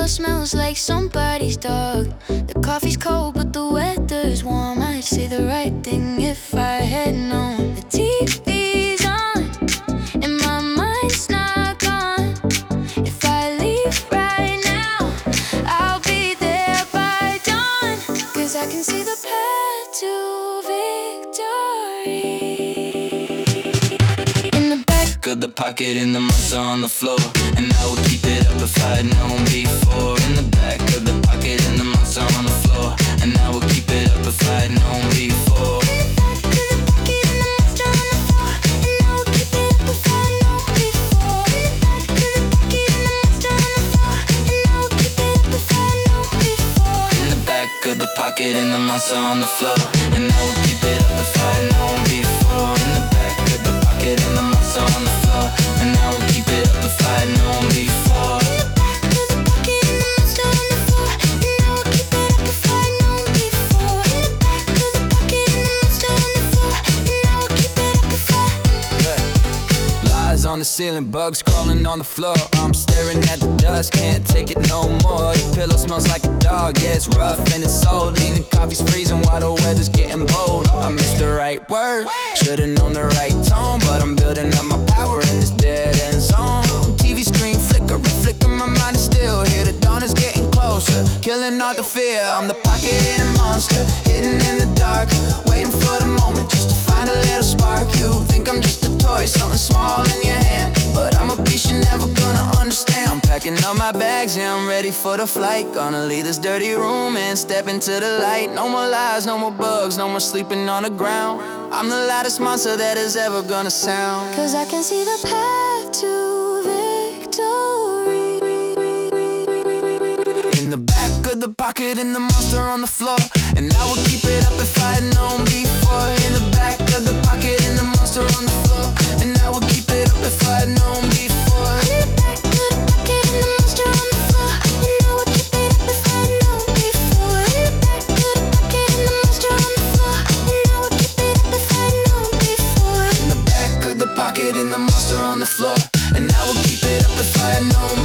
pillow smells like somebody's dog. The coffee's cold but the weather's warm. I'd say the right thing if I had known. The TV's on and my mind's not gone. If I leave right now, I'll be there by dawn. 'Cause I can see the path to victory. In the back of the pocket and the monster on the floor, and I would keep it up if I had known before. In the back of the pocket and the monster on the floor, and I would keep it up if I had known before. In the back of the pocket and the monster on the floor, and I would keep it up if I had known before. In the back of the pocket and the monster on the floor, and I would keep it up if I had known before. On the ceiling, bugs crawling on the floor. I'm staring at the dust, can't take it no more. Your pillow smells like a dog, yeah, it's rough and it's old. Even coffee's freezing while the weather's getting bold. I missed the right word, should've known the right tone, but I'm building up my power in this dead end zone. TV screen flicker, my mind is still here. The dawn is getting closer, killing all the fear. I'm the pocket in a monster, hidden in the dark, waiting for the moment just to find a little spark. You think I'm just a toy, something small in your hand, but I'm a beast you're never gonna understand. I'm packing up my bags, yeah, I'm ready for the flight. Gonna leave this dirty room and step into the light. No more lies, no more bugs, no more sleeping on the ground. I'm the loudest monster that is ever gonna sound. 'Cause I can see the path to victory. In the back of the pocket and the monster on the floor, and I would keep it up if I had known before. In the back of the pocket and the monster on the floor, and I would keep it up if I had known before. In the back of the pocket and the monster on the floor, and I would keep it up if I had known before. In the back of the pocket and the monster on the floor, and I would keep it up if I had known before. In the back of the pocket and the monster on the floor, and I would keep it up if I had known